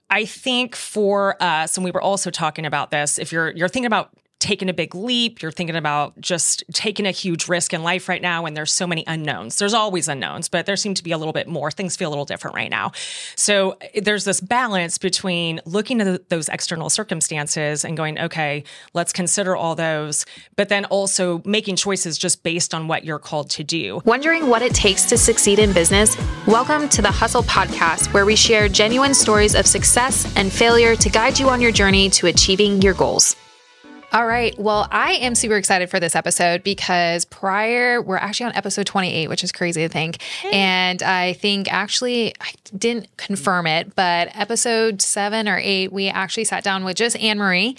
I think for us, and we were also talking about this, if you're thinking about taking a big leap, you're thinking about just taking a huge risk in life right now, and there's so many unknowns. There's always unknowns, but there seem to be a little bit more. Things feel a little different right now. So there's this balance between looking at those external circumstances and going, okay, let's consider all those, but then also making choices just based on what you're called to do. Wondering what it takes to succeed in business? Welcome to the Hustle Podcast, where we share genuine stories of success and failure to guide you on your journey to achieving your goals. All right. Well, I am super excited for this episode because we're actually on episode 28, which is crazy to think. And I think actually, I didn't confirm it, but episode 7 or 8, we actually sat down with just Anne-Marie.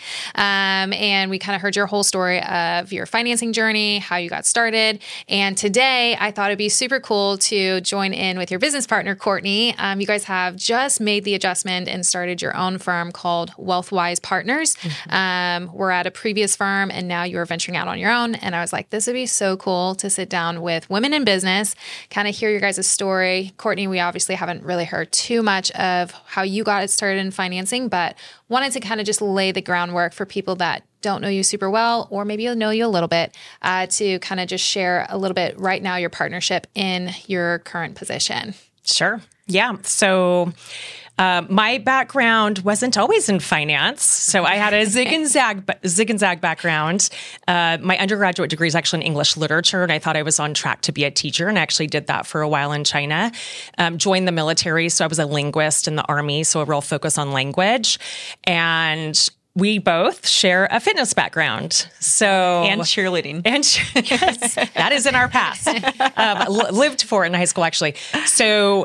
And we kind of heard your whole story of your financing journey, how you got started. And today I thought it'd be super cool to join in with your business partner, Courtney. You guys have just made the adjustment and started your own firm called Wealthwise Partners. We're at a previous firm and now you're venturing out on your own. And I was like, this would be so cool to sit down with women in business, kind of hear your guys' story. Courtney, we obviously haven't really heard too much of how you got it started in financing, but wanted to kind of just lay the groundwork for people that don't know you super well, or maybe you'll know you a little bit, to kind of just share a little bit right now, your partnership in your current position. Sure. Yeah. So my background wasn't always in finance. So I had a zig and zag background. My undergraduate degree is actually in English literature, and I thought I was on track to be a teacher, and I actually did that for a while in China. Joined the military, so I was a linguist in the Army, so a real focus on language. And we both share a fitness background. And cheerleading. And yes, that is in our past. Lived for it in high school, actually. So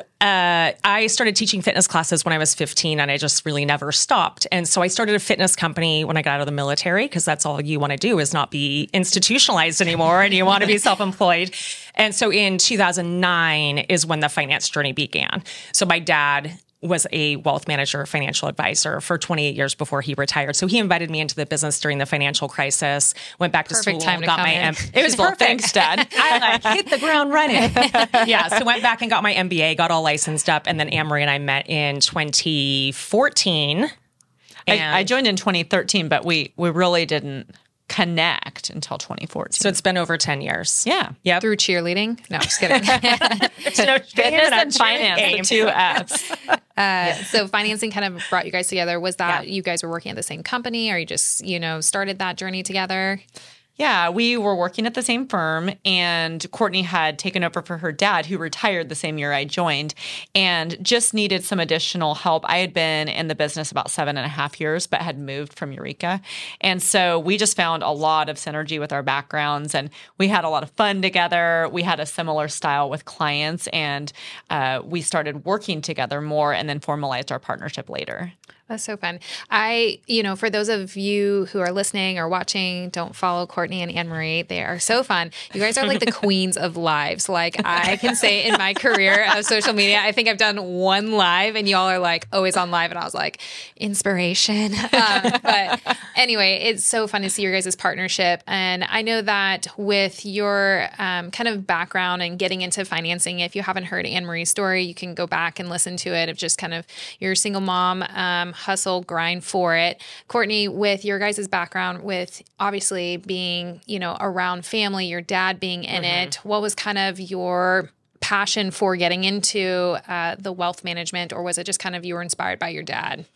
I started teaching fitness classes when I was 15, and I just really never stopped. And so I started a fitness company when I got out of the military, because that's all you want to do is not be institutionalized anymore, and you want to be self-employed. And so in 2009 is when the finance journey began. So my dad was a wealth manager, financial advisor for 28 years before he retired. So he invited me into the business during the financial crisis, went back to Perfect school, time to got come my in. It was perfect. Thanks, Dad. I hit the ground running. Yeah, so went back and got my MBA, got all licensed up, and then Anne-Marie and I met in 2014. I joined in 2013, but we really didn't connect until 2014. So it's been over 10 years. Yeah. Yep. Through cheerleading? No, just kidding. Fitness and finance, the 2 Fs. So financing kind of brought you guys together. Was that you guys were working at the same company, or you just, started that journey together? Yeah, we were working at the same firm, and Courtney had taken over for her dad, who retired the same year I joined, and just needed some additional help. I had been in the business about 7.5 years, but had moved from Eureka. And so we just found a lot of synergy with our backgrounds, and we had a lot of fun together. We had a similar style with clients, and we started working together more and then formalized our partnership later. That's so fun. For those of you who are listening or watching, don't follow Courtney and Anne-Marie. They are so fun. You guys are like the queens of lives. Like I can say in my career of social media, I think I've done 1 live and y'all are like always on live. And I was like, inspiration. But anyway, it's so fun to see your guys' partnership. And I know that with your kind of background and getting into financing, if you haven't heard Anne-Marie's story, you can go back and listen to it of just kind of your single mom, hustle, grind for it. Courtney, with your guys' background, with obviously being, around family, your dad being in it, what was kind of your passion for getting into the wealth management, or was it just kind of you were inspired by your dad?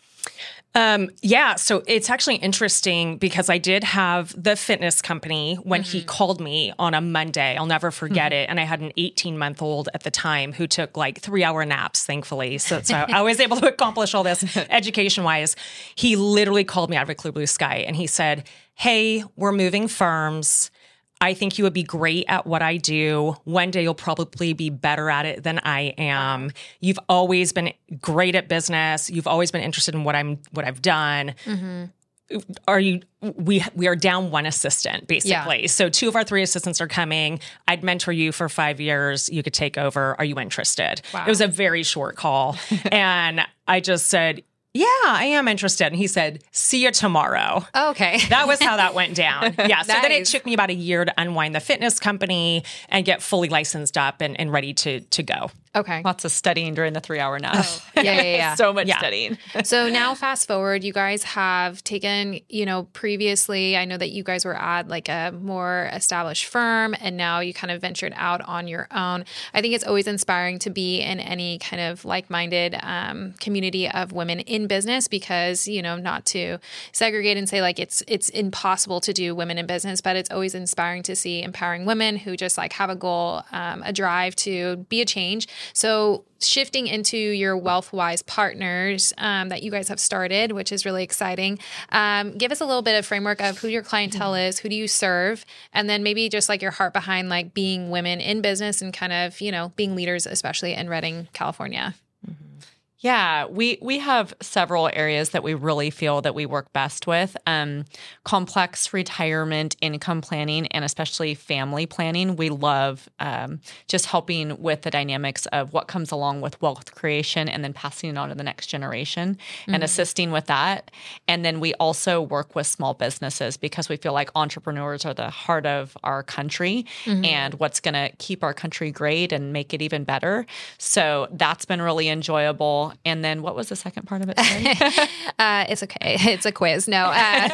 So it's actually interesting because I did have the fitness company when he called me on a Monday. I'll never forget it. And I had an 18-month-old at the time who took like 3-hour naps, thankfully. So I was able to accomplish all this education-wise. He literally called me out of a clear blue sky and he said, "Hey, we're moving firms. I think you would be great at what I do. One day you'll probably be better at it than I am. You've always been great at business. You've always been interested in what I've done. We are down 1 assistant, basically. Yeah. So 2 of our 3 assistants are coming. I'd mentor you for 5 years. You could take over. Are you interested?" Wow. It was a very short call. And I just said, "Yeah, I am interested." And he said, "See you tomorrow." Oh, okay. That was how that went down. Yeah. So then it took me about a year to unwind the fitness company and get fully licensed up and ready to go. Okay. Lots of studying during the 3-hour nap. Yeah. So much studying. So now fast forward, you guys have taken, previously, I know that you guys were at like a more established firm and now you kind of ventured out on your own. I think it's always inspiring to be in any kind of like-minded community of women in business because, not to segregate and say like it's impossible to do women in business, but it's always inspiring to see empowering women who just like have a goal, a drive to be a change. So shifting into your WealthWise partners that you guys have started, which is really exciting. Give us a little bit of framework of who your clientele is, who do you serve, and then maybe just like your heart behind like being women in business and kind of, being leaders, especially in Redding, California. Yeah, we have several areas that we really feel that we work best with. Complex retirement income planning and especially family planning. We love just helping with the dynamics of what comes along with wealth creation and then passing it on to the next generation and assisting with that. And then we also work with small businesses because we feel like entrepreneurs are the heart of our country and what's going to keep our country great and make it even better. So that's been really enjoyable. And then what was the second part of it? It's okay. It's a quiz. No.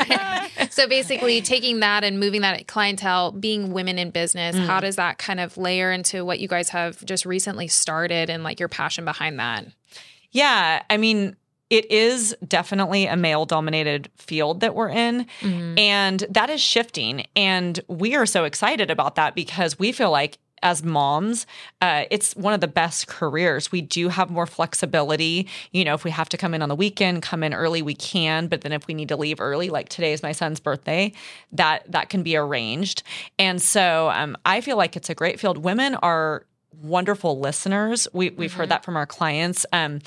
So basically taking that and moving that clientele, being women in business, how does that kind of layer into what you guys have just recently started and like your passion behind that? Yeah. I mean, it is definitely a male-dominated field that we're in, and that is shifting. And we are so excited about that because we feel like as moms, it's one of the best careers. We do have more flexibility. If we have to come in on the weekend, come in early, we can. But then if we need to leave early, like today is my son's birthday, that can be arranged. And so I feel like it's a great field. Women are wonderful listeners. We've heard that from our clients.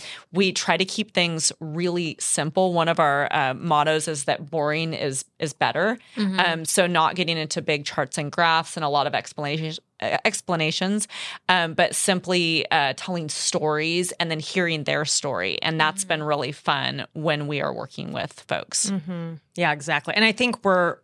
We try to keep things really simple. One of our mottos is that boring is better. So not getting into big charts and graphs and a lot of explanations, but simply telling stories and then hearing their story. And that's been really fun when we are working with folks. Yeah, exactly. And I think we're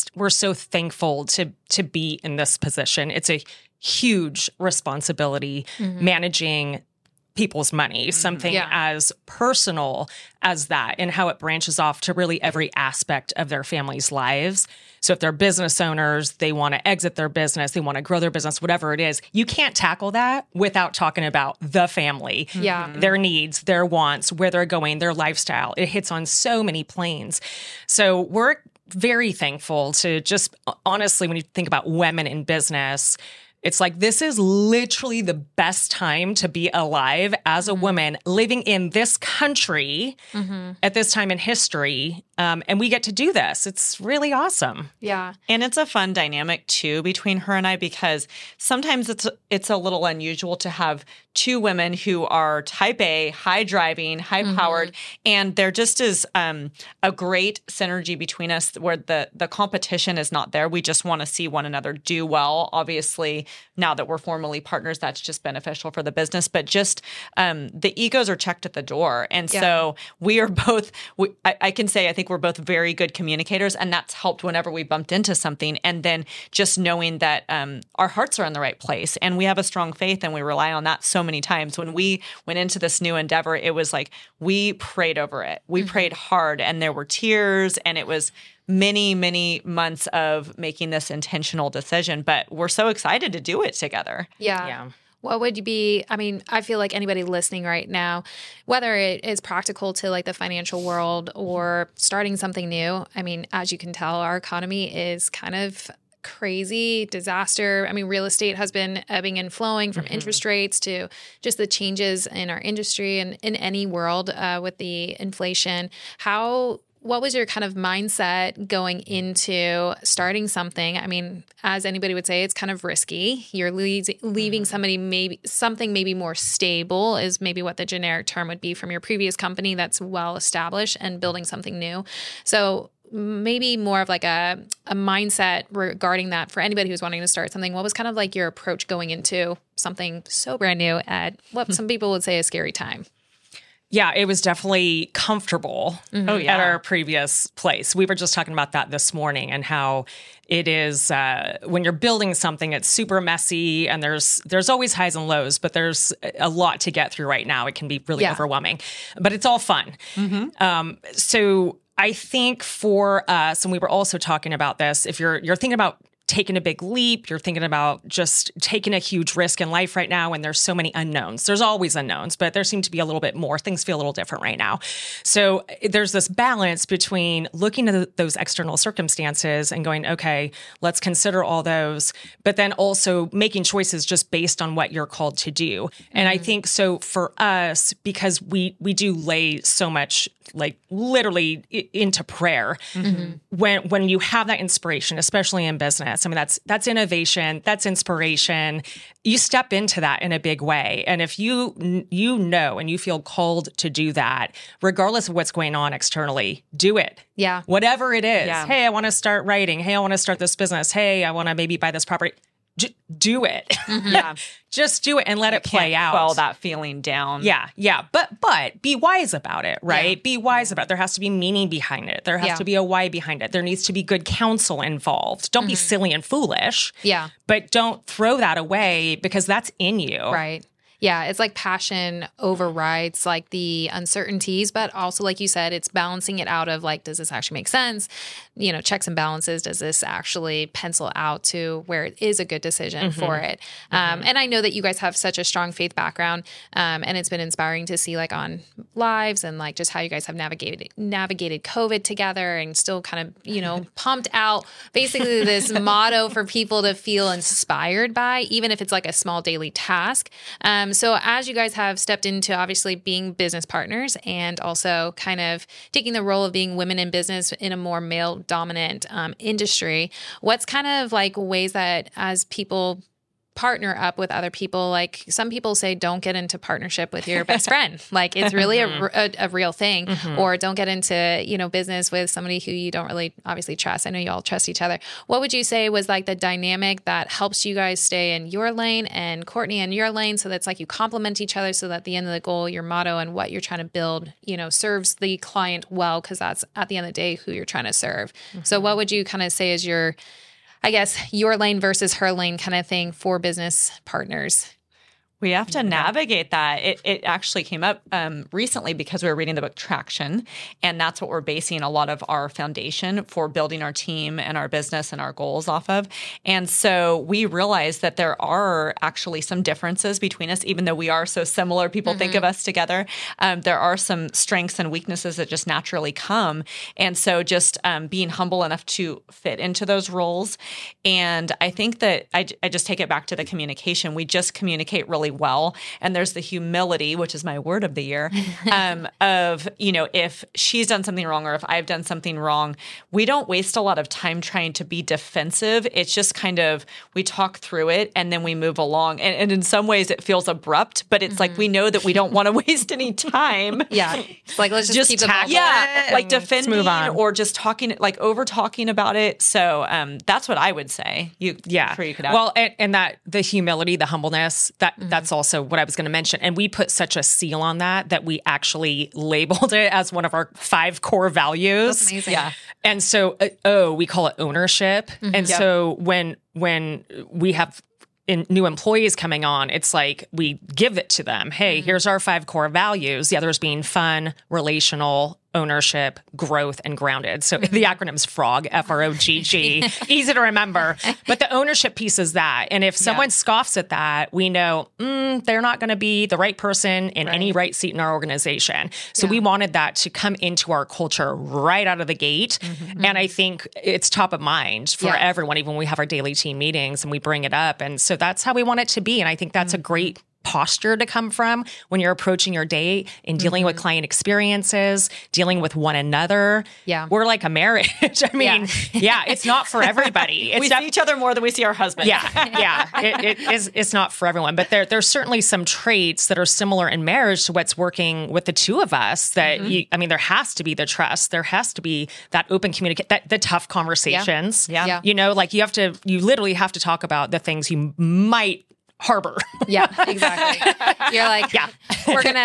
so thankful to be in this position. It's a huge responsibility managing people's money, something as personal as that and how it branches off to really every aspect of their family's lives. So if they're business owners, they want to exit their business, they want to grow their business, whatever it is, you can't tackle that without talking about the family, their needs, their wants, where they're going, their lifestyle. It hits on so many planes. So we're very thankful to just, honestly, when you think about women in business, it's like this is literally the best time to be alive as a woman living in this country at this time in history. And we get to do this. It's really awesome. Yeah. And it's a fun dynamic, too, between her and I, because sometimes it's a little unusual to have two women who are type A, high driving, high powered, and there just is a great synergy between us where the competition is not there. We just want to see one another do well. Obviously, now that we're formally partners, that's just beneficial for the business, but just the egos are checked at the door. And so we are both, I can say, I think we're both very good communicators, and that's helped whenever we bumped into something. And then just knowing that our hearts are in the right place and we have a strong faith and we rely on that so many times. When we went into this new endeavor, it was like we prayed over it. We prayed hard and there were tears and it was many, many months of making this intentional decision, but we're so excited to do it together. Yeah. What would you be? I mean, I feel like anybody listening right now, whether it is practical to like the financial world or starting something new, I mean, as you can tell, our economy is kind of crazy disaster. I mean, real estate has been ebbing and flowing from interest rates to just the changes in our industry and in any world with the inflation. What was your kind of mindset going into starting something? I mean, as anybody would say, it's kind of risky. You're leaving something maybe more stable is maybe what the generic term would be from your previous company that's well established and building something new. So maybe more of like a mindset regarding that for anybody who's wanting to start something. What was kind of like your approach going into something so brand new at what some people would say a scary time? Yeah, it was definitely comfortable Oh, yeah. at our previous place. We were just talking about that this morning and how it is when you're building something, it's super messy and there's always highs and lows, but there's a lot to get through right now. It can be really overwhelming, but it's all fun. So I think for us, and we were also talking about this, if you're thinking about taking a big leap, you're thinking about just taking a huge risk in life right now, and there's so many unknowns. There's always unknowns, but there seem to be a little bit more. Things feel a little different right now. So there's this balance between looking at those external circumstances and going, okay, let's consider all those, but then also making choices just based on what you're called to do. And I think so for us, because we do lay so much like literally into prayer. When you have that inspiration, especially in business, I mean, that's innovation, that's inspiration. You step into that in a big way. And if you know, and you feel called to do that, regardless of what's going on externally, do it. Yeah. Whatever it is. Yeah. Hey, I want to start writing. Hey, I want to start this business. Hey, I want to maybe buy this property. Do it. Yeah. Just do it and let it play out. Quell that feeling down. Yeah. But be wise about it, right? Be wise about it. There has to be meaning behind it. There has to be a why behind it. There needs to be good counsel involved. Don't be silly and foolish. Yeah. But don't throw that away because that's in you. Right. Yeah, it's like passion overrides like the uncertainties, but also like you said, it's balancing it out of like, does this actually make sense? You know, checks and balances. Does this actually pencil out to where it is a good decision for it? And I know that you guys have such a strong faith background, and it's been inspiring to see like on lives and like just how you guys have navigated COVID together and still kind of, you know, pumped out basically this motto for people to feel inspired by, even if it's like a small daily task. So as you guys have stepped into obviously being business partners and also kind of taking the role of being women in business in a more male dominant industry, what's kind of like ways that as people partner up with other people, like some people say don't get into partnership with your best friend, like it's really a real thing, or don't get into, you know, business with somebody who you don't really obviously trust. I know you all trust each other. What would you say was like the dynamic that helps you guys stay in your lane and Courtney in your lane, so that's like you complement each other so that at the end of the goal, your motto and what you're trying to build, you know, serves the client well, because that's at the end of the day who you're trying to serve. So what would you kind of say is your, I guess, your lane versus her lane kind of thing for business partners? We have to navigate that. It actually came up recently because we were reading the book Traction, and that's what we're basing a lot of our foundation for building our team and our business and our goals off of. And so we realized that there are actually some differences between us, even though we are so similar. People think of us together. There are some strengths and weaknesses that just naturally come. And so just being humble enough to fit into those roles. And I think that I just take it back to the communication. We just communicate really well. And there's the humility, which is my word of the year, of, you know, if she's done something wrong or if I've done something wrong, we don't waste a lot of time trying to be defensive. It's just kind of, we talk through it and then we move along. And in some ways it feels abrupt, but it's like, we know that we don't want to waste any time. Yeah. It's like, let's just keep the ball. Yeah. Like defending move on. or just talking, like over talking about it. So that's what I would say. You could add. Well, and that the humility, the humbleness, that's also what I was going to mention. And we put such a seal on that we actually labeled it as one of our 5 core values. That's amazing. Yeah. And so, we call it ownership. And so when we have new employees coming on, it's like we give it to them. Hey, here's our 5 core values. The others being fun, relational, ownership, growth, and grounded. So the acronym's FROG, F-R-O-G-G, easy to remember. But the ownership piece is that. And if someone scoffs at that, we know they're not going to be the right person in any right seat in our organization. So we wanted that to come into our culture right out of the gate. And I think it's top of mind for everyone, even when we have our daily team meetings and we bring it up. And so that's how we want it to be. And I think that's a great posture to come from when you're approaching your day and dealing with client experiences, dealing with one another. Yeah. We're like a marriage. I mean, it's not for everybody. We see each other more than we see our husband. It's not for everyone. But there's certainly some traits that are similar in marriage to what's working with the two of us that, there has to be the trust. There has to be that open communication, the tough conversations. Yeah. You know, like you literally have to talk about the things you might harbor. Yeah, exactly. You're like, we're going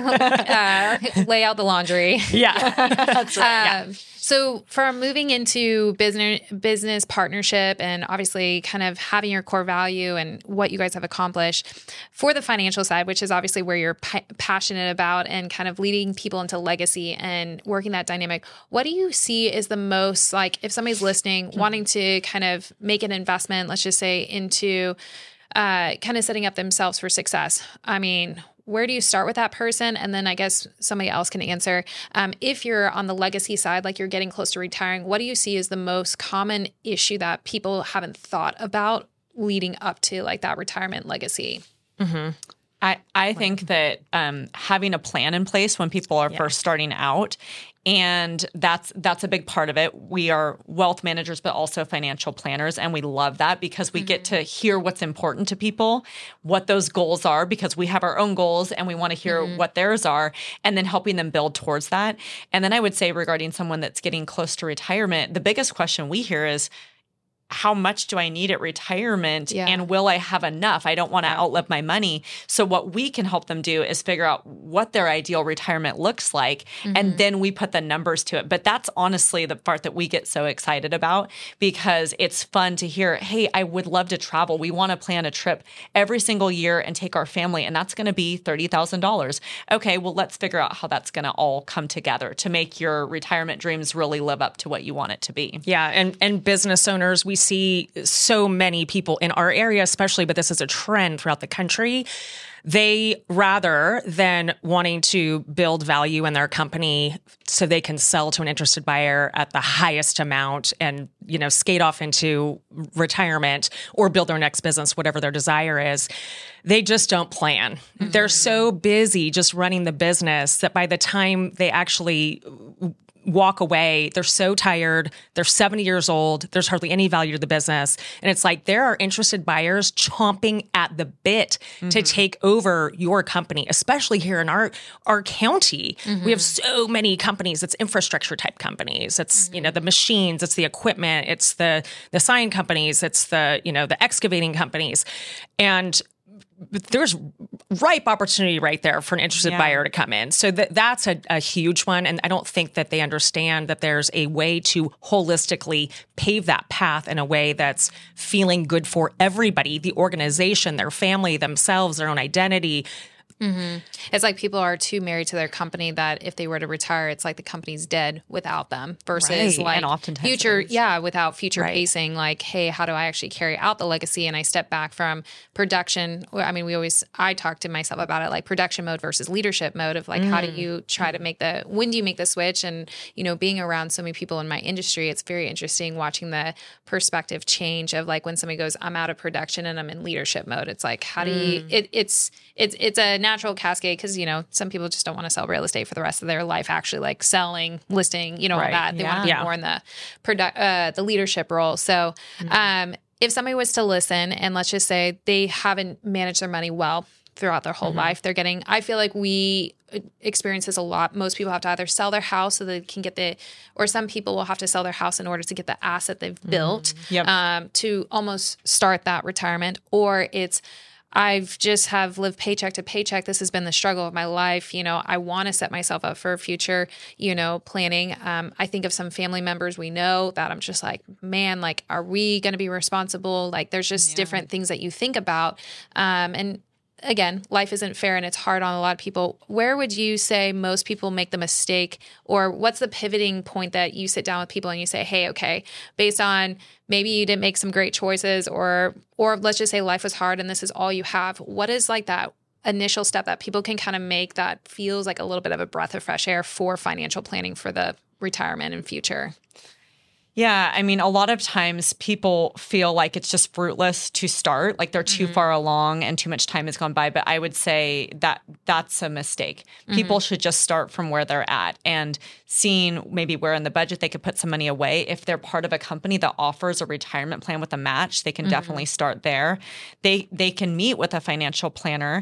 to lay out the laundry. Yeah. That's right. So from moving into business partnership and obviously kind of having your core value and what you guys have accomplished for the financial side, which is obviously where you're passionate about and kind of leading people into legacy and working that dynamic, what do you see is the most, like if somebody's listening, wanting to kind of make an investment, let's just say into kind of setting up themselves for success? I mean, where do you start with that person? And then I guess somebody else can answer. If you're on the legacy side, like you're getting close to retiring, what do you see is the most common issue that people haven't thought about leading up to like that retirement legacy? Mm-hmm. I think that having a plan in place when people are first starting out, and that's a big part of it. We are wealth managers, but also financial planners. And we love that because we get to hear what's important to people, what those goals are, because we have our own goals and we want to hear what theirs are, and then helping them build towards that. And then I would say regarding someone that's getting close to retirement, the biggest question we hear is, how much do I need at retirement and will I have enough? I don't want to outlive my money. So what we can help them do is figure out what their ideal retirement looks like. And then we put the numbers to it. But that's honestly the part that we get so excited about because it's fun to hear, hey, I would love to travel. We want to plan a trip every single year and take our family. And that's going to be $30,000. Okay, well, let's figure out how that's going to all come together to make your retirement dreams really live up to what you want it to be. Yeah. And business owners, we see so many people in our area, especially, but this is a trend throughout the country. They, rather than wanting to build value in their company so they can sell to an interested buyer at the highest amount and, you know, skate off into retirement or build their next business, whatever their desire is, they just don't plan. They're so busy just running the business that by the time they actually walk away, they're so tired, they're 70 years old, there's hardly any value to the business. And it's like there are interested buyers chomping at the bit to take over your company, especially here in our county. We have so many companies. It's infrastructure type companies. It's, you know, the machines, it's the equipment, it's the sign companies, it's the, you know, the excavating companies. And there's ripe opportunity right there for an interested buyer to come in. So that's a huge one. And I don't think that they understand that there's a way to holistically pave that path in a way that's feeling good for everybody, the organization, their family, themselves, their own identity. It's like people are too married to their company that if they were to retire, it's like the company's dead without them versus like and oftentimes future, without future pacing, like, hey, how do I actually carry out the legacy? And I step back from production. I mean, I talk to myself about it, like production mode versus leadership mode of like, how do you try to when do you make the switch? And, you know, being around so many people in my industry, it's very interesting watching the perspective change of like when somebody goes, I'm out of production and I'm in leadership mode. It's like, how do you, it's a natural cascade because, you know, some people just don't want to sell real estate for the rest of their life, actually like selling, listing, you know, all that. They want to be more in the leadership role. So if somebody was to listen and let's just say they haven't managed their money well throughout their whole life, I feel like we experience this a lot. Most people have to either sell their house so they can get or some people will have to sell their house in order to get the asset they've built to almost start that retirement, or it's I've just have lived paycheck to paycheck. This has been the struggle of my life. You know, I want to set myself up for a future, you know, planning. I think of some family members we know that I'm just like, man, like, are we going to be responsible? Like, there's just different things that you think about. And again, life isn't fair and it's hard on a lot of people. Where would you say most people make the mistake, or what's the pivoting point that you sit down with people and you say, hey, okay, based on maybe you didn't make some great choices, or let's just say life was hard and this is all you have. What is like that initial step that people can kind of make that feels like a little bit of a breath of fresh air for financial planning for the retirement and future? Yeah, I mean, a lot of times people feel like it's just fruitless to start, like they're too far along and too much time has gone by. But I would say that that's a mistake. People should just start from where they're at and seeing maybe where in the budget they could put some money away. If they're part of a company that offers a retirement plan with a match, they can definitely start there. They can meet with a financial planner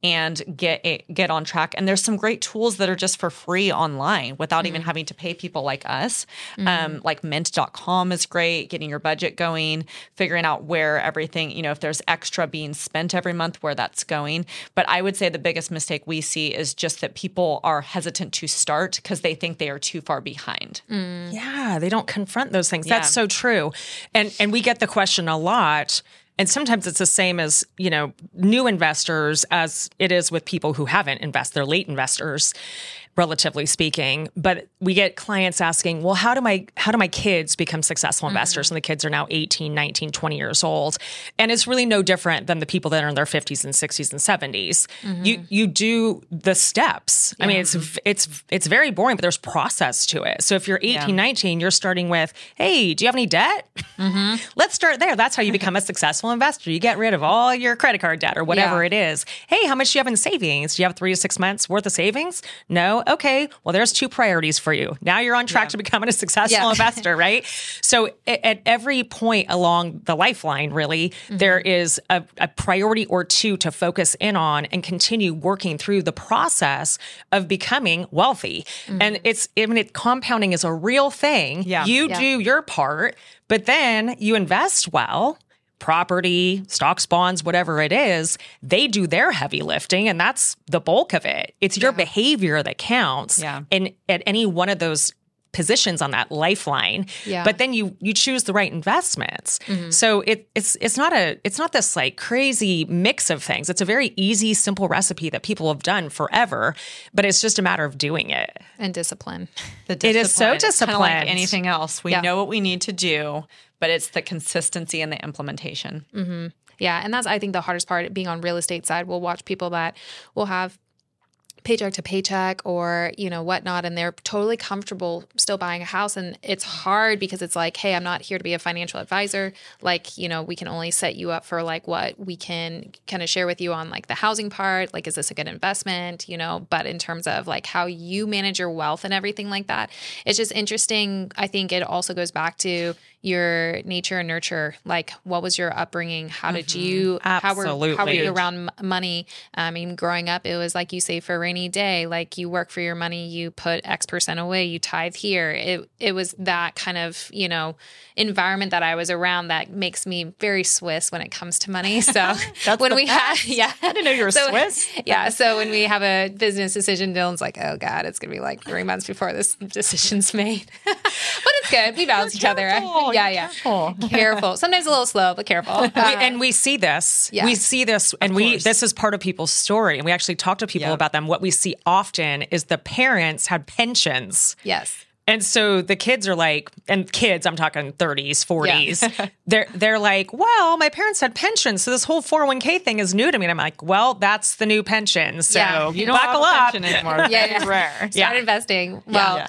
and get on track. And there's some great tools that are just for free online without even having to pay people like us. Like mint.com is great, getting your budget going, figuring out where everything, if there's extra being spent every month, where that's going. But I would say the biggest mistake we see is just that people are hesitant to start because they think they are too far behind. Yeah, they don't confront those things. That's so true. And we get the question a lot. And sometimes it's the same as, new investors as it is with people who haven't invested. They're late investors, relatively speaking. But we get clients asking, well, how do my kids become successful investors? And the kids are now 18, 19, 20 years old. And it's really no different than the people that are in their 50s and 60s and 70s. You do the steps. I mean, it's very boring, but there's process to it. So if you're 18, 19, you're starting with, hey, do you have any debt? Let's start there. That's how you become a successful investor. You get rid of all your credit card debt or whatever it is. Hey, how much do you have in savings? Do you have 3 to 6 months worth of savings? No? Okay. Well, there's 2 priorities for you. Now you're on track to becoming a successful investor, right? So at every point along the lifeline, really, there is a priority or 2 to focus in on and continue working through the process of becoming wealthy. And compounding is a real thing. You do your part, but then you invest well. Property, stocks, bonds, whatever it is, they do their heavy lifting, and that's the bulk of it. It's your behavior that counts. And at any one of those positions on that lifeline, but then you choose the right investments. So it's not this like crazy mix of things. It's a very easy, simple recipe that people have done forever, but it's just a matter of doing it. And discipline. It is so disciplined. It's kind of like anything else. We know what we need to do, but it's the consistency and the implementation. Yeah. And that's, I think, the hardest part being on real estate side. We'll watch people that will have paycheck to paycheck or, whatnot. And they're totally comfortable still buying a house. And it's hard because it's like, hey, I'm not here to be a financial advisor. Like, we can only set you up for like what we can kind of share with you on like the housing part. Like, is this a good investment? But in terms of like how you manage your wealth and everything like that, it's just interesting. I think it also goes back to your nature and nurture. Like, what was your upbringing? How did you, how were you around money? I mean, growing up, it was like you save for a rainy day, like you work for your money, you put X% away, you tithe here. It was that kind of, environment that I was around that makes me very Swiss when it comes to money. So when we had, I didn't know you were Swiss. Yeah. So when we have a business decision, Dylan's like, oh God, it's going to be like 3 months before this decision's made. But it's good. We balance each other. Yeah. Careful. Sometimes a little slow, but careful. And we see this. Yeah. We see this, and this is part of people's story. And we actually talk to people about them. What we see often is the parents had pensions. Yes. And so the kids are like, and kids, I'm talking 30s, 40s, they're like, well, my parents had pensions, so this whole 401k thing is new to me. And I'm like, well, that's the new pension. So you don't buckle up. Pension anymore. It's rare. Start investing. Well,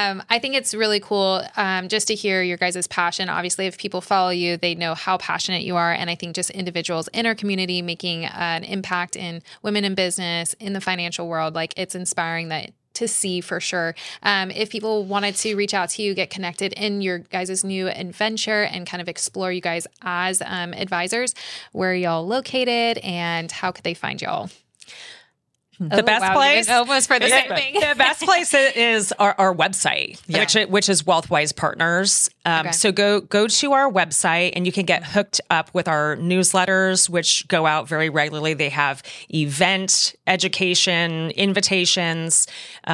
I think it's really cool just to hear your guys' passion. Obviously, if people follow you, they know how passionate you are. And I think just individuals in our community making an impact in women in business, in the financial world, like it's inspiring to see for sure. If people wanted to reach out to you, get connected in your guys' new adventure and kind of explore you guys as advisors, where are y'all located and how could they find y'all? The best place, almost for the same thing. The best place is our website, which is Wealthwise Partners. So go to our website and you can get hooked up with our newsletters, which go out very regularly. They have event, education, invitations.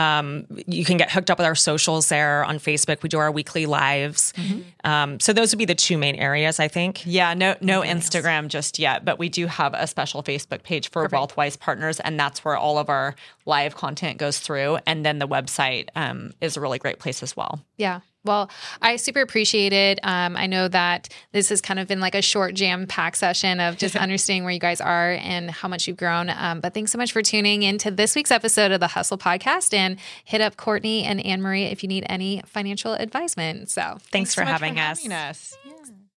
You can get hooked up with our socials there on Facebook. We do our weekly lives. So those would be the 2 main areas, I think. Yeah, no Instagram just yet, but we do have a special Facebook page for Wealthwise Partners, and that's where all of our live content goes through. And then the website is a really great place as well. Yeah. Well, I super appreciate it. I know that this has kind of been like a short jam-packed session of just understanding where you guys are and how much you've grown. But thanks so much for tuning into this week's episode of the Hustle Podcast, and hit up Courtney and Anne Marie if you need any financial advisement. So thanks for having us.